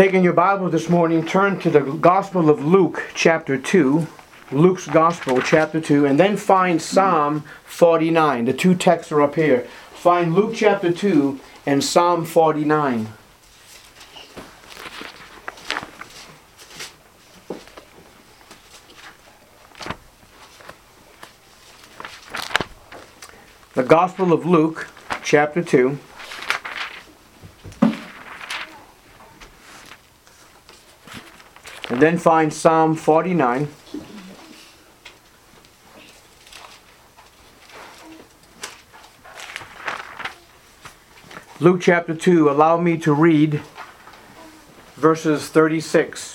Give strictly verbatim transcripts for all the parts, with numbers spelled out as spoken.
Taking your Bible this morning, turn to the Gospel of Luke, chapter two. Luke's Gospel, chapter two, and then find Psalm forty-nine. The two texts are up here. Find Luke chapter two and Psalm forty-nine. The Gospel of Luke, chapter two. And then find Psalm forty-nine. Luke chapter two, allow me to read verses thirty-six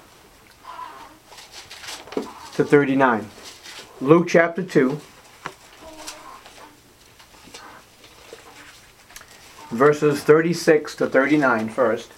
to thirty-nine. Luke chapter two, verses thirty-six to thirty-nine first.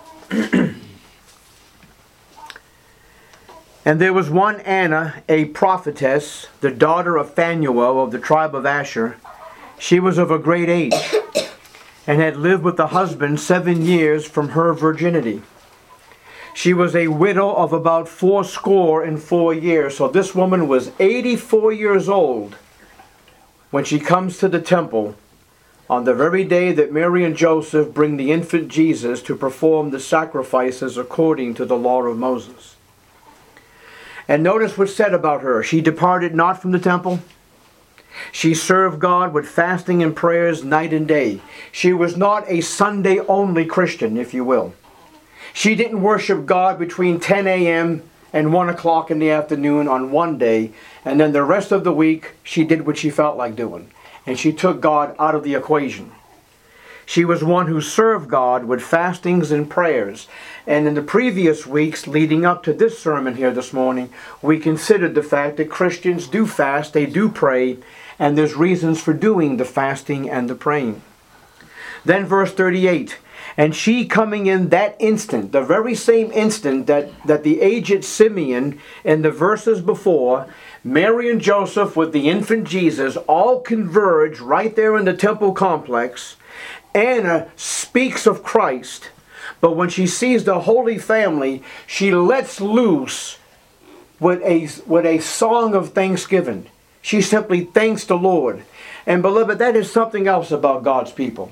And there was one Anna, a prophetess, the daughter of Phanuel of the tribe of Asher. She was of a great age, and had lived with a husband seven years from her virginity. She was a widow of about fourscore and four years. So this woman was eighty-four years old when she comes to the temple on the very day that Mary and Joseph bring the infant Jesus to perform the sacrifices according to the law of Moses. And notice what's said about her. She departed not from the temple. She served God with fasting and prayers night and day. She was not a Sunday-only Christian, if you will. She didn't worship God between ten a.m. and one o'clock in the afternoon on one day, and then the rest of the week she did what she felt like doing. And she took God out of the equation. She was one who served God with fastings and prayers. And in the previous weeks leading up to this sermon here this morning, we considered the fact that Christians do fast, they do pray, and there's reasons for doing the fasting and the praying. Then verse thirty-eight, and she coming in that instant, the very same instant that, that the aged Simeon in the verses before, Mary and Joseph with the infant Jesus all converge right there in the temple complex. Anna speaks of Christ, but when she sees the Holy Family, she lets loose with a, with a song of thanksgiving. She simply thanks the Lord. And beloved, that is something else about God's people.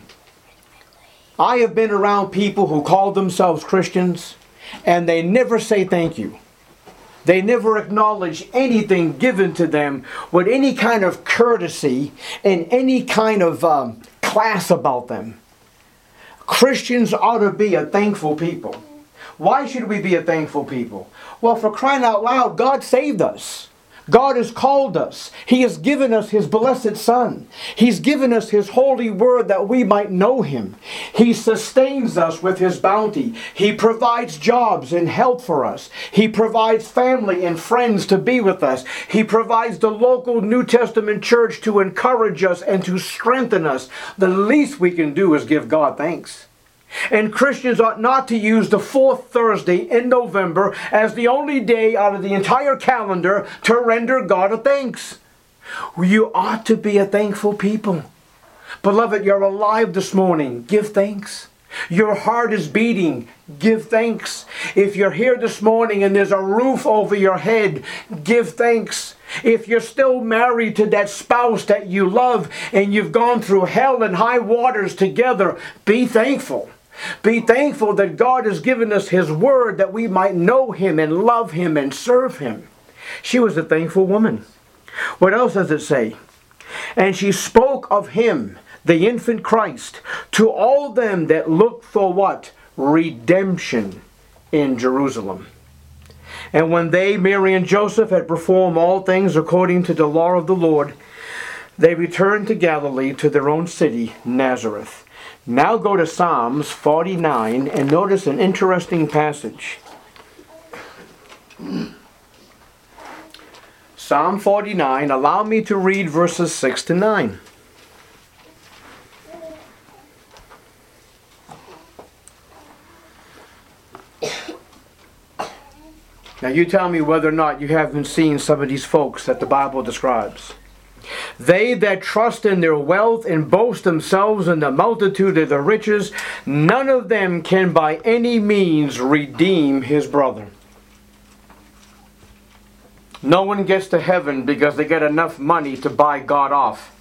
I have been around people who call themselves Christians, and they never say thank you. They never acknowledge anything given to them with any kind of courtesy and any kind of um, class about them. Christians ought to be a thankful people. Why should we be a thankful people? Well, for crying out loud, God saved us. God has called us. He has given us His blessed Son. He's given us His holy word that we might know Him. He sustains us with His bounty. He provides jobs and help for us. He provides family and friends to be with us. He provides the local New Testament church to encourage us and to strengthen us. The least we can do is give God thanks. And Christians ought not to use the fourth Thursday in November as the only day out of the entire calendar to render God a thanks. You ought to be a thankful people. Beloved, you're alive this morning. Give thanks. Your heart is beating. Give thanks. If you're here this morning and there's a roof over your head, give thanks. If you're still married to that spouse that you love and you've gone through hell and high waters together, be thankful. Be thankful that God has given us His word that we might know Him and love Him and serve Him. She was a thankful woman. What else does it say? And she spoke of Him, the infant Christ, to all them that looked for what? Redemption in Jerusalem. And when they, Mary and Joseph, had performed all things according to the law of the Lord, they returned to Galilee, to their own city, Nazareth. Now go to Psalms forty-nine and notice an interesting passage. Psalm forty-nine, allow me to read verses six to nine. Now you tell me whether or not you haven't seen some of these folks that the Bible describes. They that trust in their wealth and boast themselves in the multitude of their riches, none of them can by any means redeem his brother. No one gets to heaven because they get enough money to buy God off.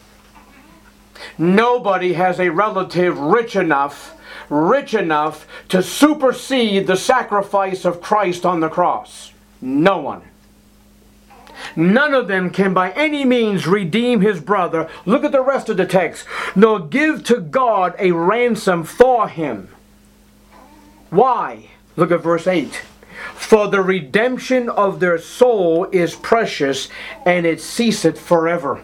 Nobody has a relative rich enough, rich enough to supersede the sacrifice of Christ on the cross. No one. None of them can by any means redeem his brother. Look at the rest of the text. Nor give to God a ransom for him. Why? Look at verse eight. For the redemption of their soul is precious, and it ceaseth forever.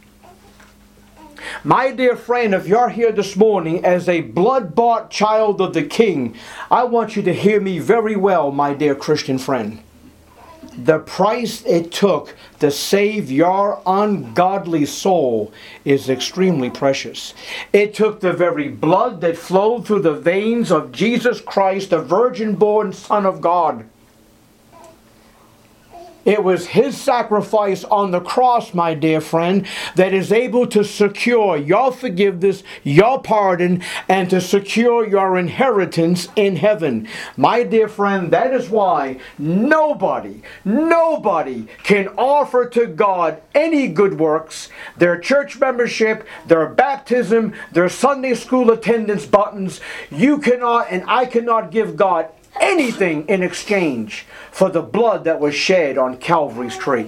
My dear friend, if you're here this morning as a blood-bought child of the King, I want you to hear me very well, my dear Christian friend. The price it took to save your ungodly soul is extremely precious. It took the very blood that flowed through the veins of Jesus Christ, the virgin-born Son of God. It was his sacrifice on the cross, my dear friend, that is able to secure your forgiveness, your pardon, and to secure your inheritance in heaven. My dear friend, that is why nobody, nobody can offer to God any good works, their church membership, their baptism, their Sunday school attendance buttons. You cannot and I cannot give God anything in exchange for the blood that was shed on Calvary's tree.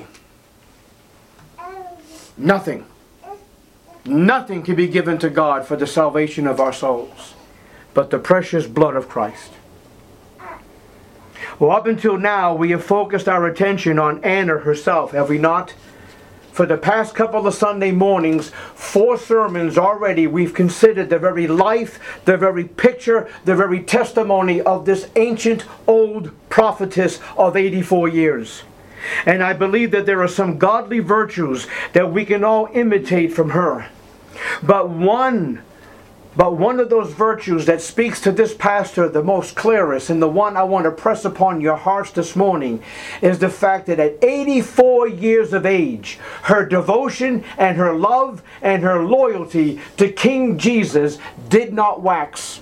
Nothing. Nothing can be given to God for the salvation of our souls but the precious blood of Christ. Well, up until now, we have focused our attention on Anna herself, have we not? For the past couple of Sunday mornings, four sermons already, we've considered the very life, the very picture, the very testimony of this ancient old prophetess of eighty-four years. And I believe that there are some godly virtues that we can all imitate from her. But one But one of those virtues that speaks to this pastor the most clearest, and the one I want to press upon your hearts this morning, is the fact that at eighty-four years of age, her devotion and her love and her loyalty to King Jesus did not wax.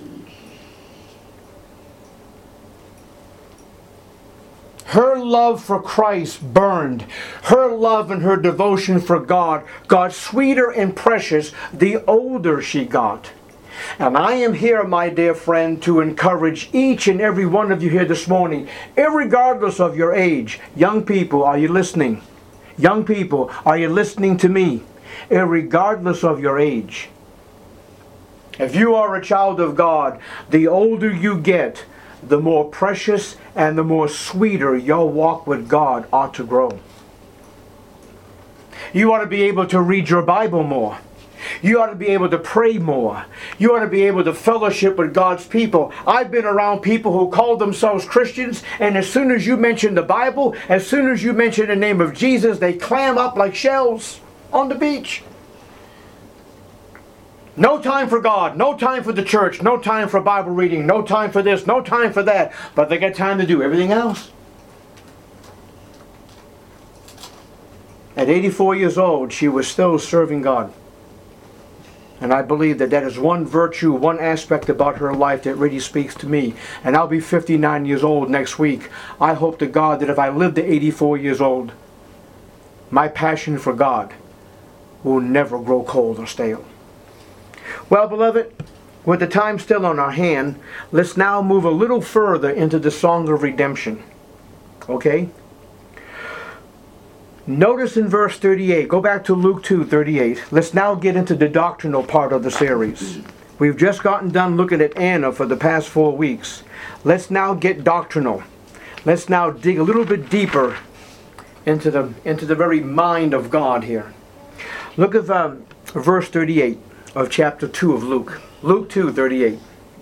Her love for Christ burned. Her love and her devotion for God got sweeter and precious the older she got. And I am here, my dear friend, to encourage each and every one of you here this morning, irregardless of your age. Young people, are you listening? Young people, are you listening to me? Irregardless of your age. If you are a child of God, the older you get, the more precious and the more sweeter your walk with God ought to grow. You ought to be able to read your Bible more. You ought to be able to pray more. You ought to be able to fellowship with God's people. I've been around people who call themselves Christians, and as soon as you mention the Bible, as soon as you mention the name of Jesus, they clam up like shells on the beach. No time for God, no time for the church, no time for Bible reading, no time for this, no time for that, but they got time to do everything else. At eighty-four years old, she was still serving God. And I believe that that is one virtue, one aspect about her life that really speaks to me. And I'll be fifty-nine years old next week. I hope to God that if I live to eighty-four years old, my passion for God will never grow cold or stale. Well, beloved, with the time still on our hand, let's now move a little further into the song of redemption. Okay? Notice in verse thirty-eight, go back to Luke two thirty-eight. Let's now get into the doctrinal part of the series. We've just gotten done looking at Anna for the past four weeks. Let's now get doctrinal. Let's now dig a little bit deeper into the, into the very mind of God here. Look at um, verse thirty-eight of chapter two of Luke. Luke two thirty-eight.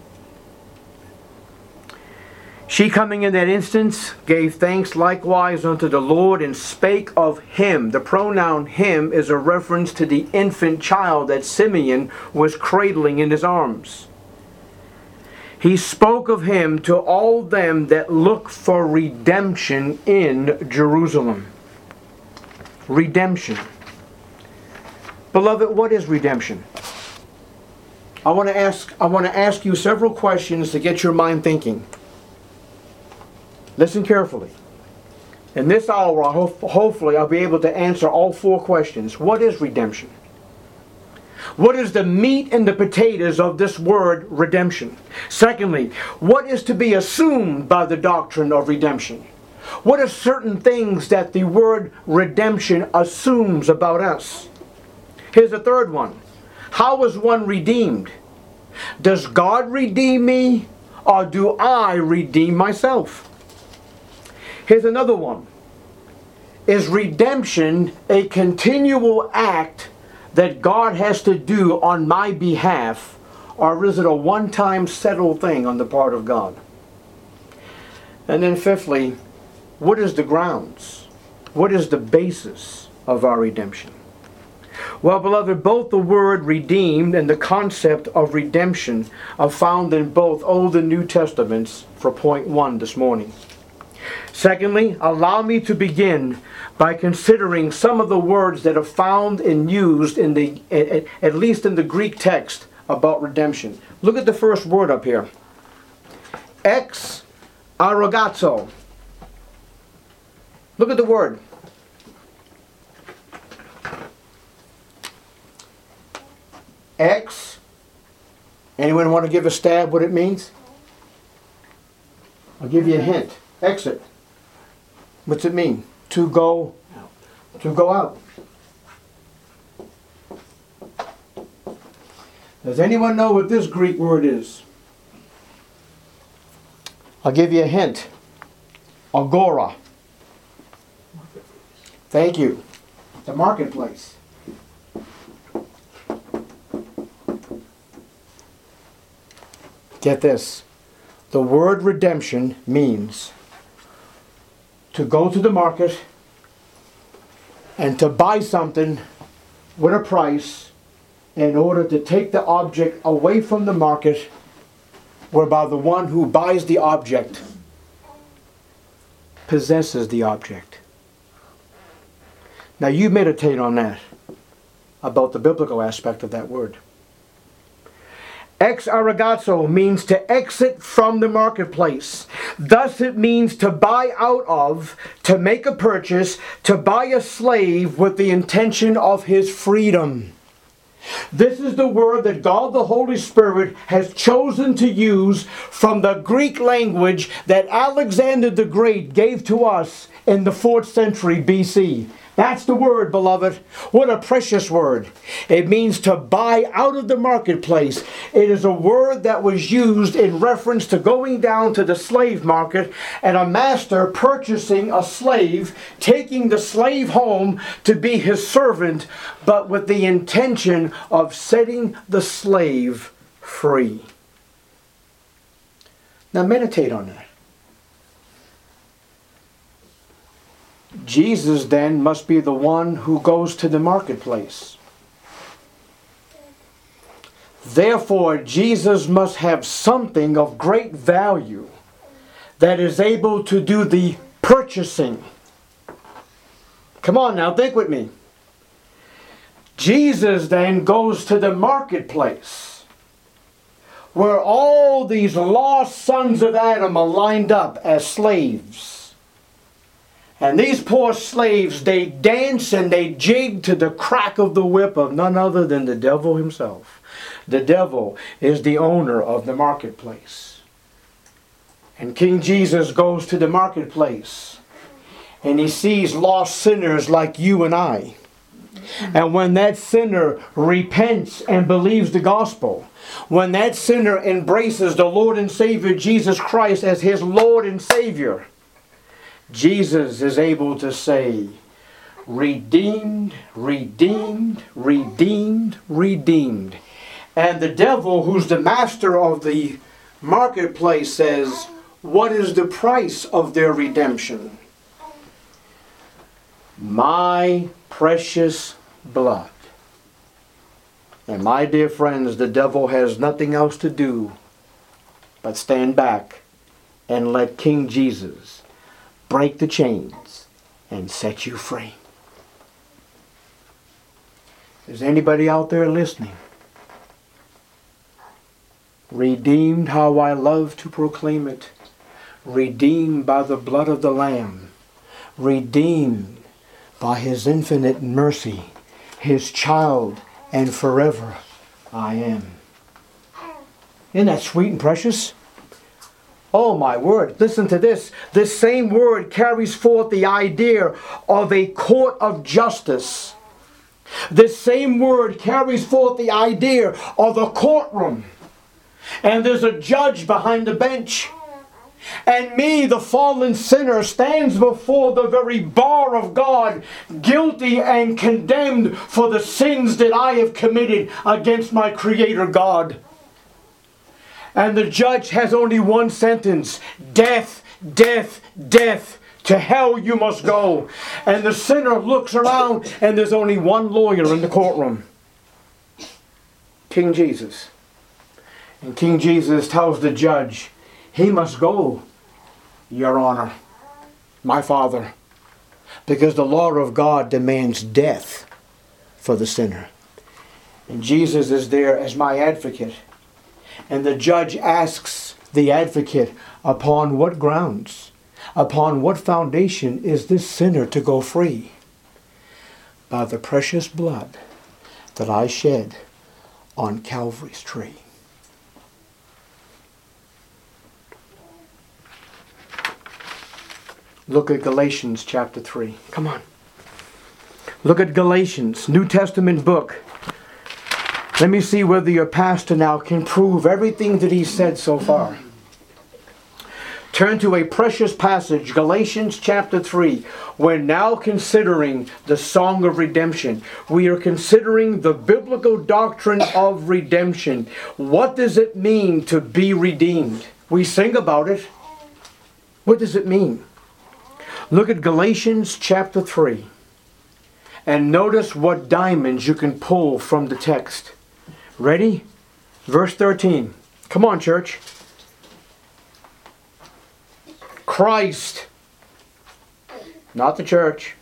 She coming in that instance gave thanks likewise unto the Lord and spake of him. The pronoun him is a reference to the infant child that Simeon was cradling in his arms. He spoke of him to all them that look for redemption in Jerusalem. Redemption. Beloved, what is redemption? I want to ask I want to ask you several questions to get your mind thinking. Listen carefully. In this hour, I hope, hopefully I'll be able to answer all four questions. What is redemption? What is the meat and the potatoes of this word redemption? Secondly, what is to be assumed by the doctrine of redemption? What are certain things that the word redemption assumes about us? Here's a third one. How is one redeemed? Does God redeem me, or do I redeem myself? Here's another one. Is redemption a continual act that God has to do on my behalf, or is it a one-time settled thing on the part of God? And then fifthly, what is the grounds? What is the basis of our redemption? Well, beloved, both the word redeemed and the concept of redemption are found in both Old and New Testaments for point one this morning. Secondly, allow me to begin by considering some of the words that are found and used in the, at, at least in the Greek text about redemption. Look at the first word up here. Ex arrogazo. Look at the word. Ex. Anyone want to give a stab what it means? I'll give you a hint. Exit. What's it mean? To go out. To go out. Does anyone know what this Greek word is? I'll give you a hint. Agora. Thank you. The marketplace. Get this. The word redemption means to go to the market and to buy something with a price in order to take the object away from the market, whereby the one who buys the object possesses the object. Now you meditate on that, about the biblical aspect of that word. Ex arrogazo means to exit from the marketplace. Thus it means to buy out of, to make a purchase, to buy a slave with the intention of his freedom. This is the word that God the Holy Spirit has chosen to use from the Greek language that Alexander the Great gave to us in the fourth century B C. That's the word, beloved. What a precious word. It means to buy out of the marketplace. It is a word that was used in reference to going down to the slave market and a master purchasing a slave, taking the slave home to be his servant, but with the intention of setting the slave free. Now meditate on that. Jesus then must be the one who goes to the marketplace. Therefore, Jesus must have something of great value that is able to do the purchasing. Come on now, think with me. Jesus then goes to the marketplace where all these lost sons of Adam are lined up as slaves. And these poor slaves, they dance and they jig to the crack of the whip of none other than the devil himself. The devil is the owner of the marketplace. And King Jesus goes to the marketplace and he sees lost sinners like you and I. And when that sinner repents and believes the gospel, when that sinner embraces the Lord and Savior Jesus Christ as his Lord and Savior, Jesus is able to say, redeemed, redeemed, redeemed, redeemed. And the devil, who's the master of the marketplace, says, what is the price of their redemption? My precious blood. And my dear friends, the devil has nothing else to do but stand back and let King Jesus break the chains and set you free. Is anybody out there listening? Redeemed, how I love to proclaim it. Redeemed by the blood of the Lamb. Redeemed by His infinite mercy. His child, and forever I am. Isn't that sweet and precious? Oh my word, listen to this. This same word carries forth the idea of a court of justice. This same word carries forth the idea of a courtroom. And there's a judge behind the bench. And me, the fallen sinner, stands before the very bar of God, guilty and condemned for the sins that I have committed against my Creator God. And the judge has only one sentence: death, death, death. To hell you must go. And the sinner looks around and there's only one lawyer in the courtroom. King Jesus. And King Jesus tells the judge, he must go, Your Honor, my Father, because the law of God demands death for the sinner. And Jesus is there as my advocate. And the judge asks the advocate, upon what grounds, upon what foundation is this sinner to go free? By the precious blood that I shed on Calvary's tree. Look at Galatians chapter three. Come on. Look at Galatians, New Testament book. Let me see whether your pastor now can prove everything that he said so far. Turn to a precious passage, Galatians chapter three. We're now considering the song of redemption. We are considering the biblical doctrine of redemption. What does it mean to be redeemed? We sing about it. What does it mean? Look at Galatians chapter three. And notice what diamonds you can pull from the text. Ready? Verse thirteen. Come on, church. Christ, not the church,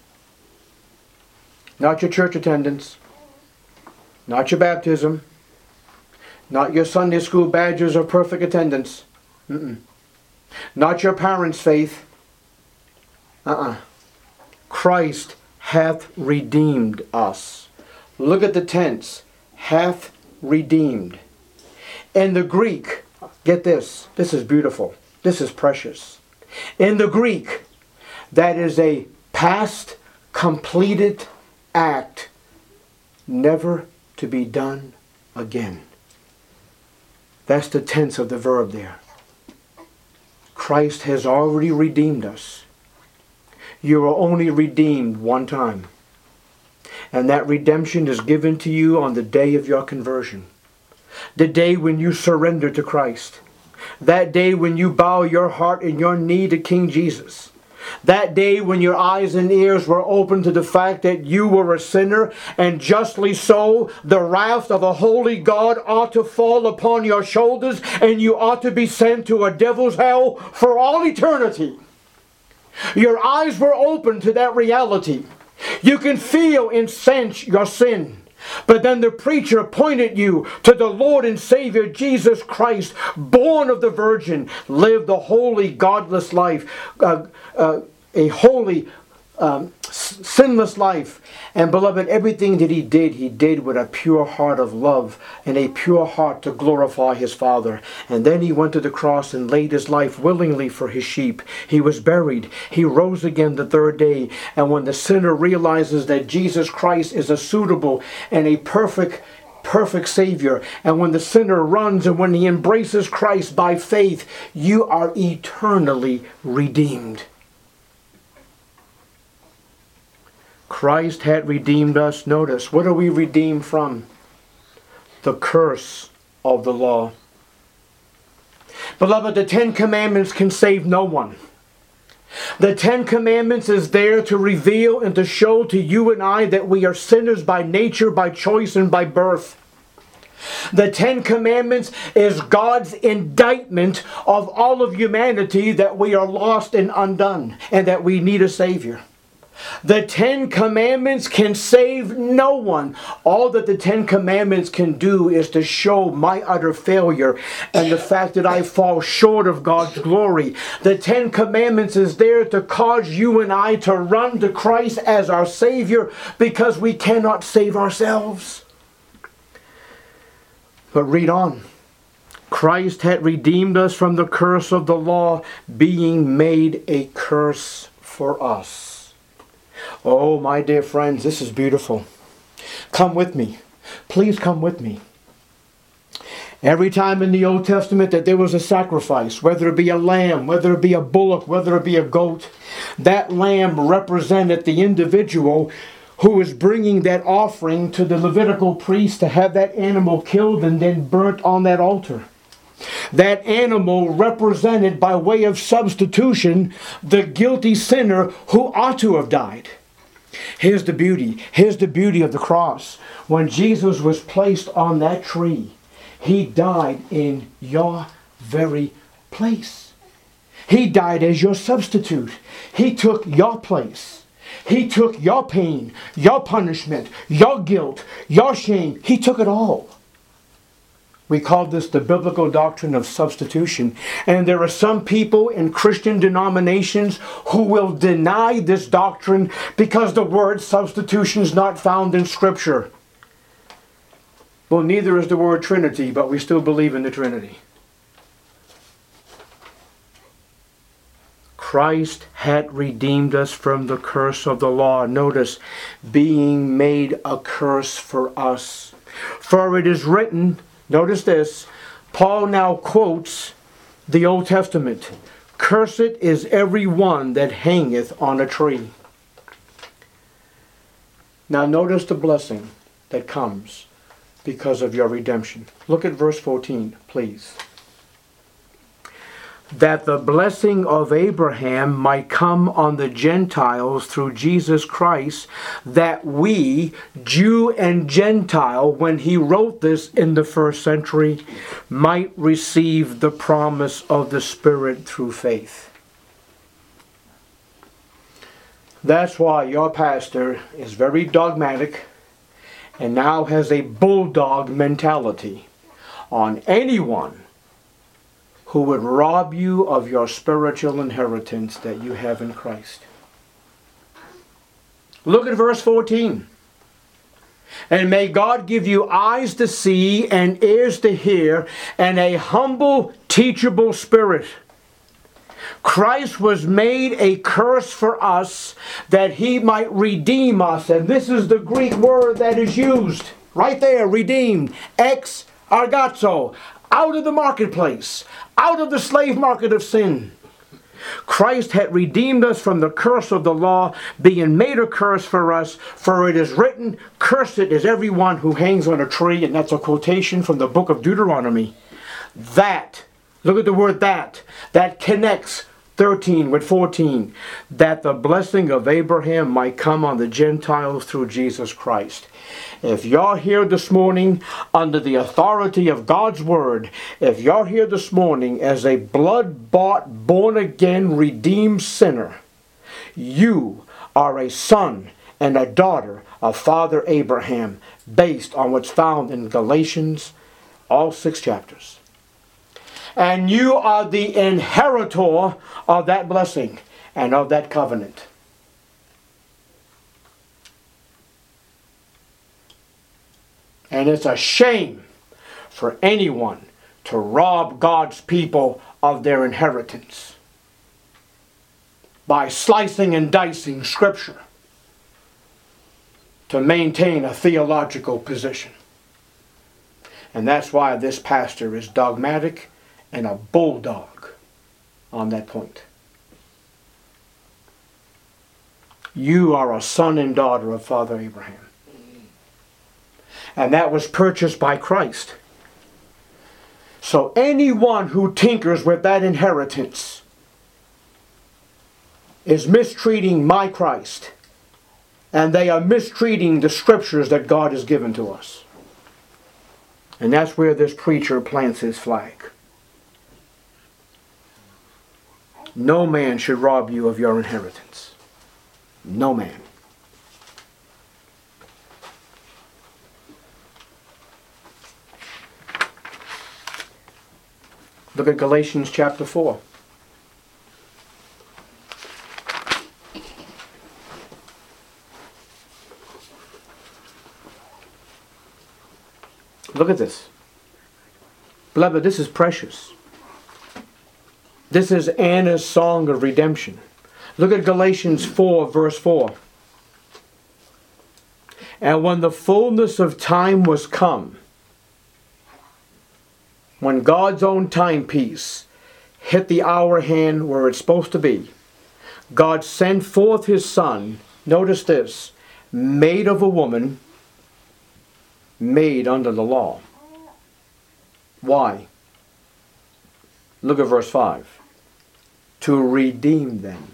not your church attendance, not your baptism, not your Sunday school badges of perfect attendance, Mm-mm. not your parents' faith. Uh-uh. Christ hath redeemed us. Look at the tense. Hath redeemed. In the Greek, get this. This is beautiful. This is precious. In the Greek, that is a past completed act, never to be done again. That's the tense of the verb there. Christ has already redeemed us. You are only redeemed one time. And that redemption is given to you on the day of your conversion. The day when you surrender to Christ. That day when you bow your heart and your knee to King Jesus. That day when your eyes and ears were open to the fact that you were a sinner, and justly so, the wrath of a holy God ought to fall upon your shoulders, and you ought to be sent to a devil's hell for all eternity. Your eyes were open to that reality. You can feel and sense your sin. But then the preacher pointed you to the Lord and Savior Jesus Christ, born of the Virgin, lived a holy, godless life, uh, uh, a holy, um, sinless life. And beloved, everything that he did, he did with a pure heart of love and a pure heart to glorify his Father. And then he went to the cross and laid his life willingly for his sheep. He was buried. He rose again the third day. And when the sinner realizes that Jesus Christ is a suitable and a perfect perfect Savior, and when the sinner runs and when he embraces Christ by faith, you are eternally redeemed. Christ had redeemed us. Notice, what are we redeemed from? The curse of the law. Beloved, the Ten Commandments can save no one. The Ten Commandments is there to reveal and to show to you and I that we are sinners by nature, by choice, and by birth. The Ten Commandments is God's indictment of all of humanity that we are lost and undone and that we need a Savior. The Ten Commandments can save no one. All that the Ten Commandments can do is to show my utter failure and the fact that I fall short of God's glory. The Ten Commandments is there to cause you and I to run to Christ as our Savior because we cannot save ourselves. But read on. Christ had redeemed us from the curse of the law, being made a curse for us. Oh, my dear friends, this is beautiful. Come with me. Please come with me. Every time in the Old Testament that there was a sacrifice, whether it be a lamb, whether it be a bullock, whether it be a goat, that lamb represented the individual who was bringing that offering to the Levitical priest to have that animal killed and then burnt on that altar. That animal represented, by way of substitution, the guilty sinner who ought to have died. Here's the beauty. Here's the beauty of the cross. When Jesus was placed on that tree, He died in your very place. He died as your substitute. He took your place. He took your pain, your punishment, your guilt, your shame. He took it all. We call this the biblical doctrine of substitution. And there are some people in Christian denominations who will deny this doctrine because the word substitution is not found in Scripture. Well, neither is the word Trinity, but we still believe in the Trinity. Christ had redeemed us from the curse of the law. Notice, being made a curse for us. For it is written, notice this, Paul now quotes the Old Testament. Cursed is every one that hangeth on a tree. Now notice the blessing that comes because of your redemption. Look at verse fourteen, please. That the blessing of Abraham might come on the Gentiles through Jesus Christ, that we, Jew and Gentile, when he wrote this in the first century, might receive the promise of the Spirit through faith. That's why your pastor is very dogmatic and now has a bulldog mentality on anyone who would rob you of your spiritual inheritance that you have in Christ. Look at verse fourteen. And may God give you eyes to see and ears to hear and a humble, teachable spirit. Christ was made a curse for us that He might redeem us. And this is the Greek word that is used. Right there, redeemed. Ex argazo. Out of the marketplace, out of the slave market of sin. Christ had redeemed us from the curse of the law, being made a curse for us, for it is written, cursed is everyone who hangs on a tree, and that's a quotation from the book of Deuteronomy. That, look at the word that, that connects thirteen with fourteen, that the blessing of Abraham might come on the Gentiles through Jesus Christ. If you're here this morning under the authority of God's Word, if you're here this morning as a blood-bought, born-again, redeemed sinner, you are a son and a daughter of Father Abraham, based on what's found in Galatians, all six chapters. And you are the inheritor of that blessing and of that covenant. And it's a shame for anyone to rob God's people of their inheritance by slicing and dicing Scripture to maintain a theological position. And that's why this pastor is dogmatic and a bulldog on that point. You are a son and daughter of Father Abraham. And that was purchased by Christ. So anyone who tinkers with that inheritance is mistreating my Christ. And they are mistreating the Scriptures that God has given to us. And that's where this preacher plants his flag. No man should rob you of your inheritance. No man. Look at Galatians chapter four. Look at this. Beloved, this is precious. This is Anna's song of redemption. Look at Galatians four, verse four. And when the fullness of time was come, when God's own timepiece hit the hour hand where it's supposed to be, God sent forth His Son, notice this, made of a woman, made under the law. Why? Look at verse five. To redeem them.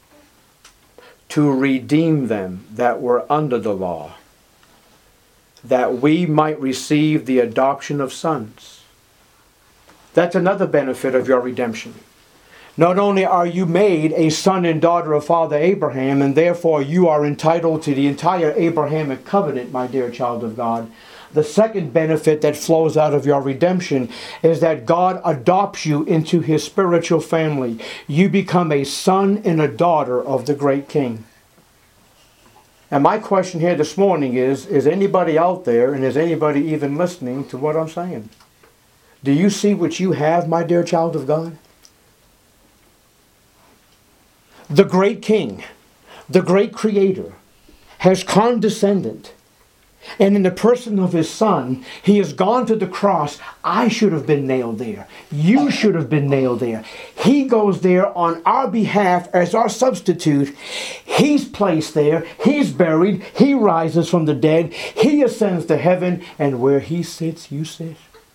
To redeem them that were under the law, that we might receive the adoption of sons. That's another benefit of your redemption. Not only are you made a son and daughter of Father Abraham, and therefore you are entitled to the entire Abrahamic covenant, my dear child of God. The second benefit that flows out of your redemption is that God adopts you into His spiritual family. You become a son and a daughter of the great King. And my question here this morning is, is anybody out there, and is anybody even listening to what I'm saying? Do you see what you have, my dear child of God? The great King, the great Creator, has condescended. And in the person of His Son, He has gone to the cross. I should have been nailed there. You should have been nailed there. He goes there on our behalf as our substitute. He's placed there. He's buried. He rises from the dead. He ascends to heaven. And where He sits, you sit.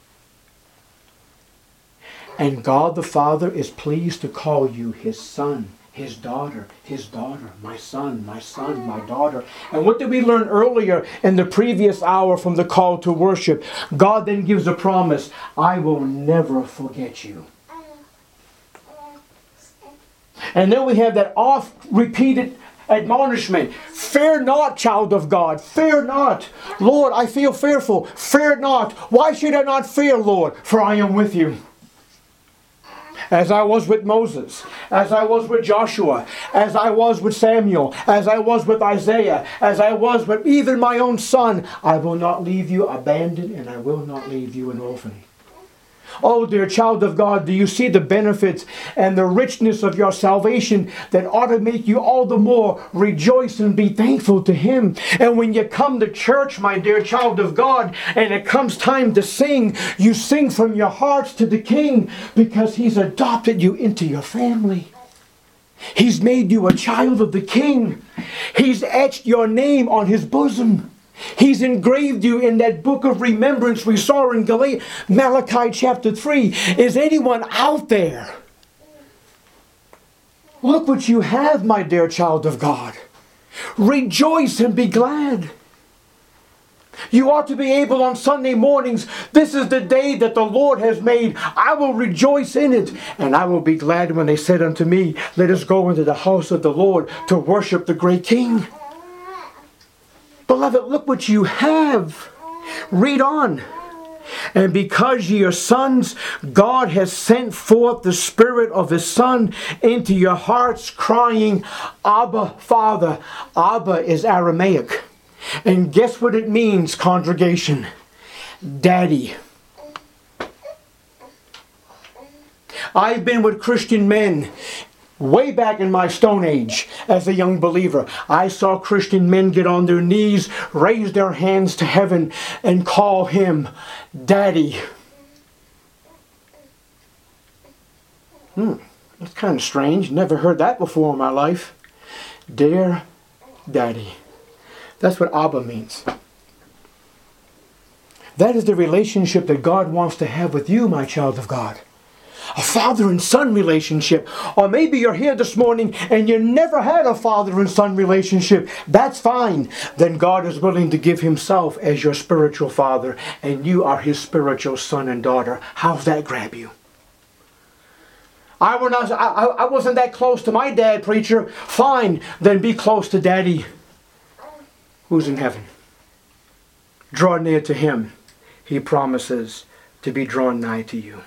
And God the Father is pleased to call you His Son, His daughter, His daughter, my son, my son, my daughter. And what did we learn earlier in the previous hour from the call to worship? God then gives a promise, I will never forget you. And then we have that oft-repeated admonishment. Fear not, child of God. Fear not. Lord, I feel fearful. Fear not. Why should I not fear, Lord? For I am with you. As I was with Moses, as I was with Joshua, as I was with Samuel, as I was with Isaiah, as I was with even my own son, I will not leave you abandoned, and I will not leave you an orphan. Oh, dear child of God, do you see the benefits and the richness of your salvation that ought to make you all the more rejoice and be thankful to Him? And when you come to church, my dear child of God, and it comes time to sing, you sing from your hearts to the King because He's adopted you into your family. He's made you a child of the King. He's etched your name on His bosom. He's engraved you in that book of remembrance we saw in Gal- Malachi chapter three. Is anyone out there? Look what you have, my dear child of God. Rejoice and be glad. You ought to be able on Sunday mornings, this is the day that the Lord has made. I will rejoice in it. And I will be glad when they said unto me, let us go into the house of the Lord to worship the great King. Beloved, look what you have. Read on. And because ye are sons, God has sent forth the Spirit of His Son into your hearts, crying, Abba, Father. Abba is Aramaic. And guess what it means, congregation? Daddy. I've been with Christian men way back in my Stone Age as a young believer. I saw Christian men get on their knees, raise their hands to heaven, and call Him Daddy. Hmm, that's kind of strange. Never heard that before in my life. Dear Daddy. That's what Abba means. That is the relationship that God wants to have with you, my child of God. A father and son relationship. Or maybe you're here this morning and you never had a father and son relationship. That's fine. Then God is willing to give Himself as your spiritual father, and you are His spiritual son and daughter. How's that grab you? I, were not, I, I wasn't that close to my dad, preacher. Fine, then be close to Daddy who's in heaven. Draw near to him. He promises to be drawn nigh to you.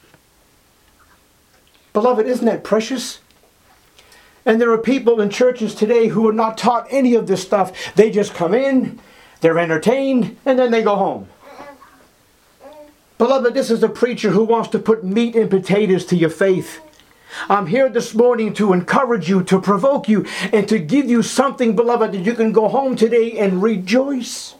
Beloved, isn't that precious? And there are people in churches today who are not taught any of this stuff. They just come in, they're entertained, and then they go home. Beloved, this is a preacher who wants to put meat and potatoes to your faith. I'm here this morning to encourage you, to provoke you, and to give you something, beloved, that you can go home today and rejoice.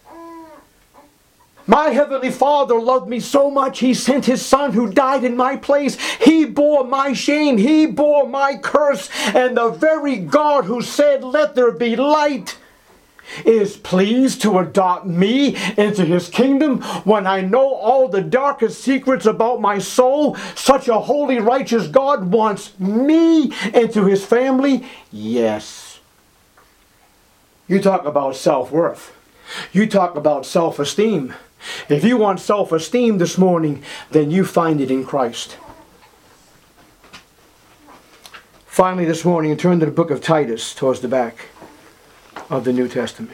My Heavenly Father loved me so much, He sent His Son who died in my place. He bore my shame. He bore my curse. And the very God who said, "Let there be light," is pleased to adopt me into His kingdom when I know all the darkest secrets about my soul. Such a holy, righteous God wants me into His family. Yes. You talk about self-worth. You talk about self-esteem. If you want self-esteem this morning, then you find it in Christ. Finally this morning, turn to the book of Titus towards the back of the New Testament.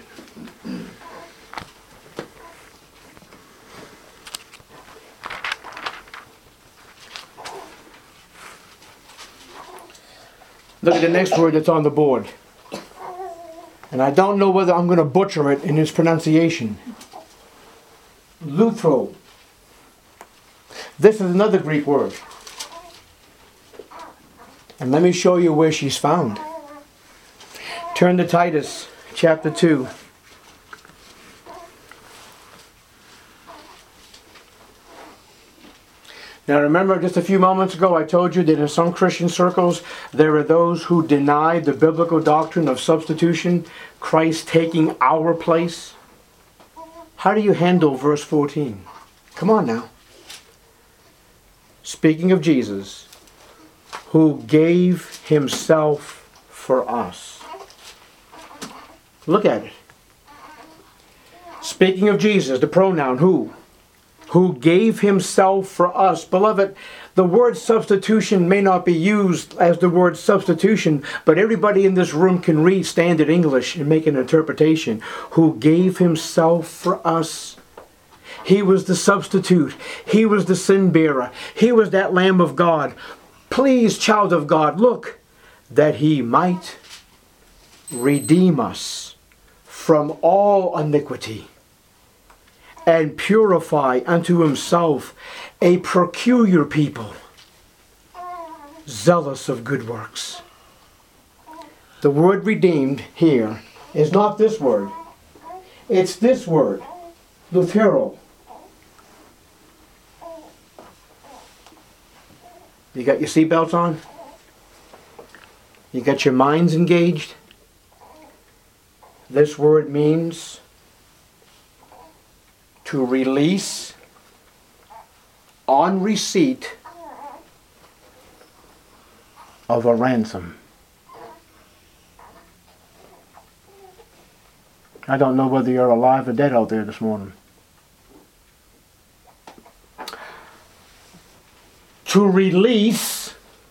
Look at the next word that's on the board. And I don't know whether I'm going to butcher it in its pronunciation. Luthro. This is another Greek word. And let me show you where she's found. Turn to Titus chapter two. Now remember, just a few moments ago I told you that in some Christian circles there are those who deny the biblical doctrine of substitution, Christ taking our place. How do you handle verse fourteen? Come on now. Speaking of Jesus, who gave Himself for us. Look at it. Speaking of Jesus, the pronoun who? Who gave Himself for us. Beloved, the word substitution may not be used as the word substitution, but everybody in this room can read standard English and make an interpretation. Who gave Himself for us. He was the substitute. He was the sin bearer. He was that Lamb of God. Please, child of God, look, that He might redeem us from all iniquity, and purify unto Himself a peculiar people, zealous of good works. The word redeemed here is not this word. It's this word, luthero. You got your seatbelts on? You got your minds engaged? This word means to release on receipt of a ransom. I don't know whether you're alive or dead out there this morning. To release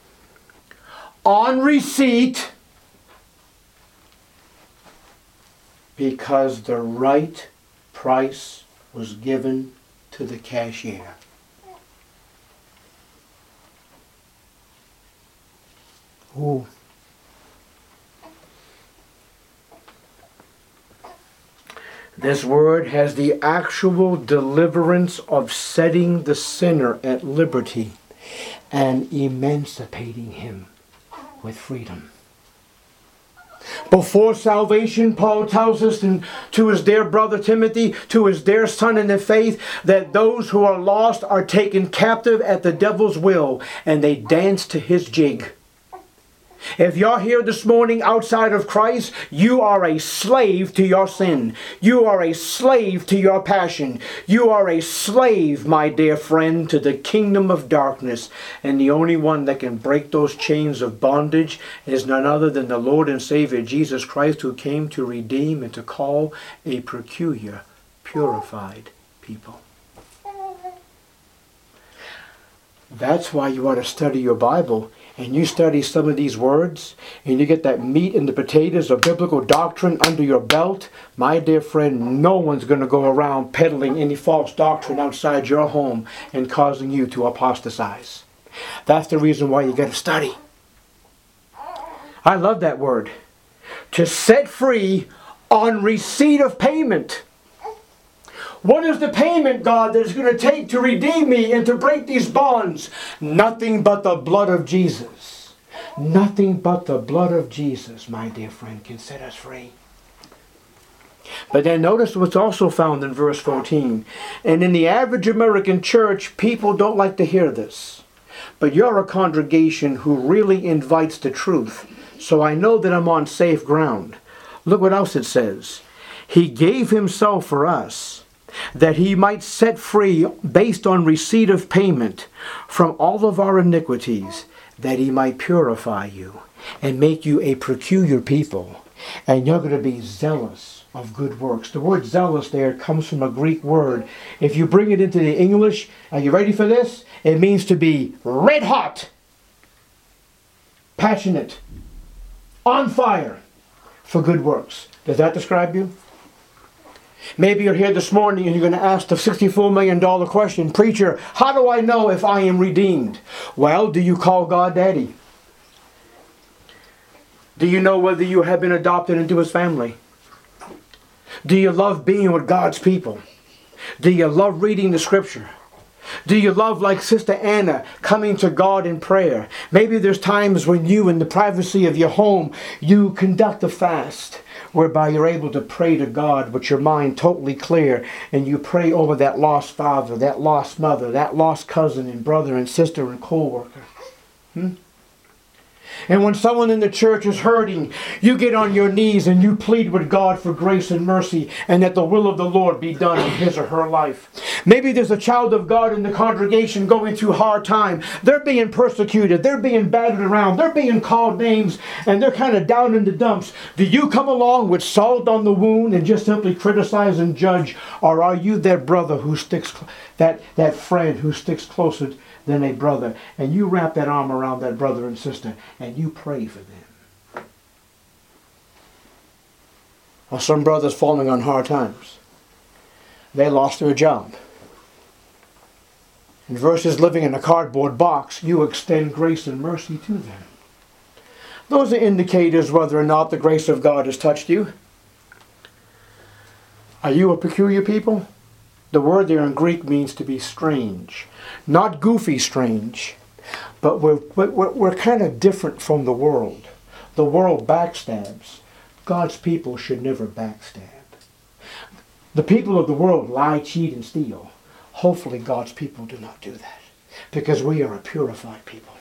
on receipt, because the right price was given to the cashier. Ooh. This word has the actual deliverance of setting the sinner at liberty and emancipating him with freedom. Before salvation, Paul tells us in, to his dear brother Timothy, to his dear son in the faith, that those who are lost are taken captive at the devil's will, and they dance to his jig. If you're here this morning outside of Christ, you are a slave to your sin. You are a slave to your passion. You are a slave, my dear friend, to the kingdom of darkness. And the only one that can break those chains of bondage is none other than the Lord and Savior Jesus Christ, who came to redeem and to call a peculiar, purified people. That's why you ought to study your Bible, and you study some of these words, and you get that meat and the potatoes of biblical doctrine under your belt. My dear friend, no one's going to go around peddling any false doctrine outside your home and causing you to apostatize. That's the reason why you got to study. I love that word. To set free on receipt of payment. What is the payment, God, that is going to take to redeem me and to break these bonds? Nothing but the blood of Jesus. Nothing but the blood of Jesus, my dear friend, can set us free. But then notice what's also found in verse fourteen. And in the average American church, people don't like to hear this. But you're a congregation who really invites the truth. So I know that I'm on safe ground. Look what else it says. He gave himself for us, that he might set free based on receipt of payment from all of our iniquities, that he might purify you and make you a peculiar people. And you're going to be zealous of good works. The word zealous there comes from a Greek word. If you bring it into the English, are you ready for this? It means to be red hot, passionate, on fire for good works. Does that describe you? Maybe you're here this morning and you're going to ask the sixty-four million dollar question, Preacher, how do I know if I am redeemed? Well, do you call God Daddy? Do you know whether you have been adopted into His family? Do you love being with God's people? Do you love reading the Scripture? Do you love, like Sister Anna, coming to God in prayer? Maybe there's times when you, in the privacy of your home, you conduct a fast whereby you're able to pray to God with your mind totally clear, and you pray over that lost father, that lost mother, that lost cousin and brother and sister and co-worker. Hmm? And when someone in the church is hurting, you get on your knees and you plead with God for grace and mercy, and that the will of the Lord be done in his or her life. Maybe there's a child of God in the congregation going through hard time. They're being persecuted. They're being battered around. They're being called names, and they're kind of down in the dumps. Do you come along with salt on the wound and just simply criticize and judge? Or are you that brother who sticks, that, that friend who sticks closer than a brother, and you wrap that arm around that brother and sister and you pray for them? Well, some brothers falling on hard times. They lost their job. And versus living in a cardboard box, you extend grace and mercy to them. Those are indicators whether or not the grace of God has touched you. Are you a peculiar people? The word there in Greek means to be strange. Not goofy strange, but we're, we're, we're kind of different from the world. The world backstabs. God's people should never backstab. The people of the world lie, cheat, and steal. Hopefully God's people do not do that, because we are a purified people.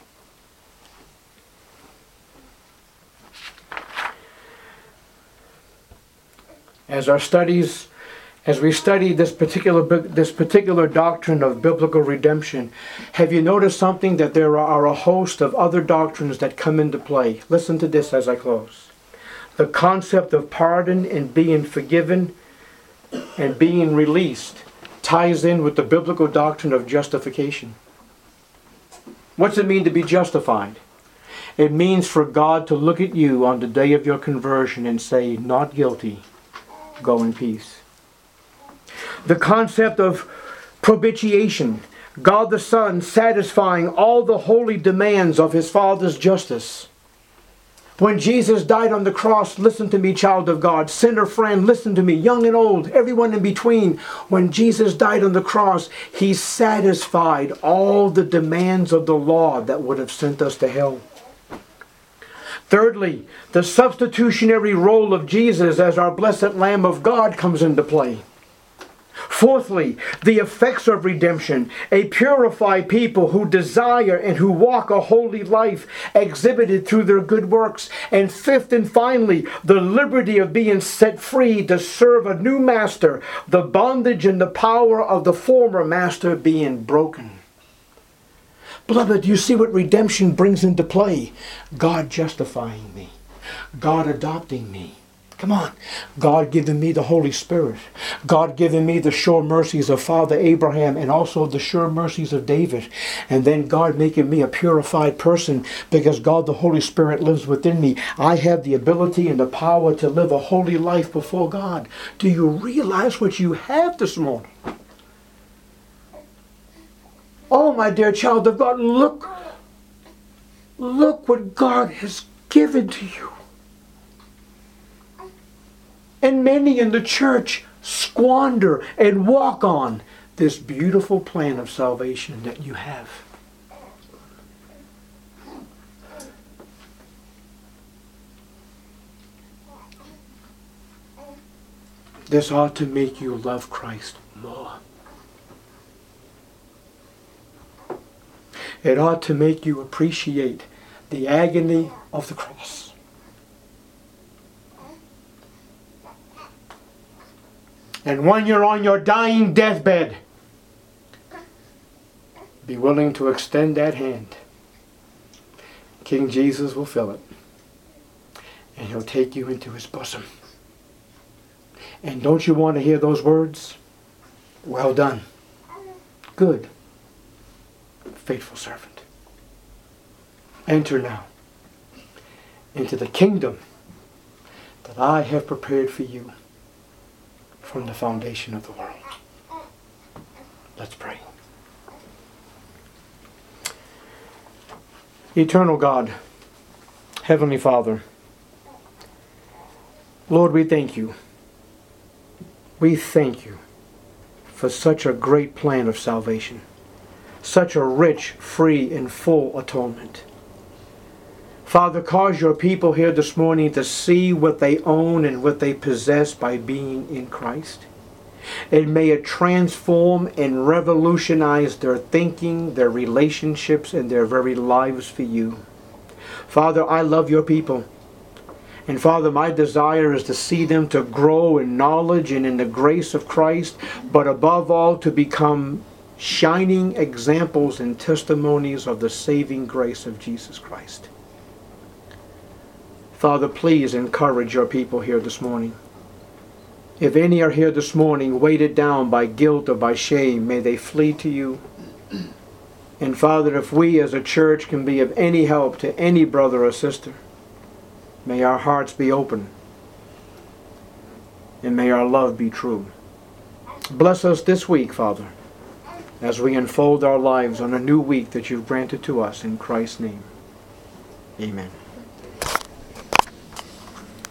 As our studies As we study this particular this particular doctrine of biblical redemption, have you noticed something? That there are a host of other doctrines that come into play. Listen to this as I close. The concept of pardon and being forgiven and being released ties in with the biblical doctrine of justification. What's it mean to be justified? It means for God to look at you on the day of your conversion and say, not guilty, go in peace. The concept of propitiation, God the Son satisfying all the holy demands of His Father's justice. When Jesus died on the cross, listen to me, child of God, sinner friend, listen to me, young and old, everyone in between. When Jesus died on the cross, He satisfied all the demands of the law that would have sent us to hell. Thirdly, the substitutionary role of Jesus as our blessed Lamb of God comes into play. Fourthly, the effects of redemption, a purified people who desire and who walk a holy life exhibited through their good works. And fifth and finally, the liberty of being set free to serve a new master, the bondage and the power of the former master being broken. Beloved, do you see what redemption brings into play? God justifying me, God adopting me, Come on. God given me the Holy Spirit. God given me the sure mercies of Father Abraham and also the sure mercies of David. And then God making me a purified person because God the Holy Spirit lives within me. I have the ability and the power to live a holy life before God. Do you realize what you have this morning? Oh, my dear child of God, look, look what God has given to you. And many in the church squander and walk on this beautiful plan of salvation that you have. This ought to make you love Christ more. It ought to make you appreciate the agony of the cross. And when you're on your dying deathbed, be willing to extend that hand. King Jesus will fill it. And he'll take you into his bosom. And don't you want to hear those words? Well done. Good. Faithful servant. Enter now into the kingdom that I have prepared for you from the foundation of the world. Let's pray. Eternal God, Heavenly Father, Lord, we thank you. We thank you for such a great plan of salvation, such a rich, free, and full atonement. Father, cause your people here this morning to see what they own and what they possess by being in Christ. And may it transform and revolutionize their thinking, their relationships, and their very lives for you. Father, I love your people. And Father, my desire is to see them to grow in knowledge and in the grace of Christ, but above all to become shining examples and testimonies of the saving grace of Jesus Christ. Father, please encourage your people here this morning. If any are here this morning weighted down by guilt or by shame, may they flee to you. And Father, if we as a church can be of any help to any brother or sister, may our hearts be open and may our love be true. Bless us this week, Father, as we unfold our lives on a new week that you've granted to us in Christ's name. Amen.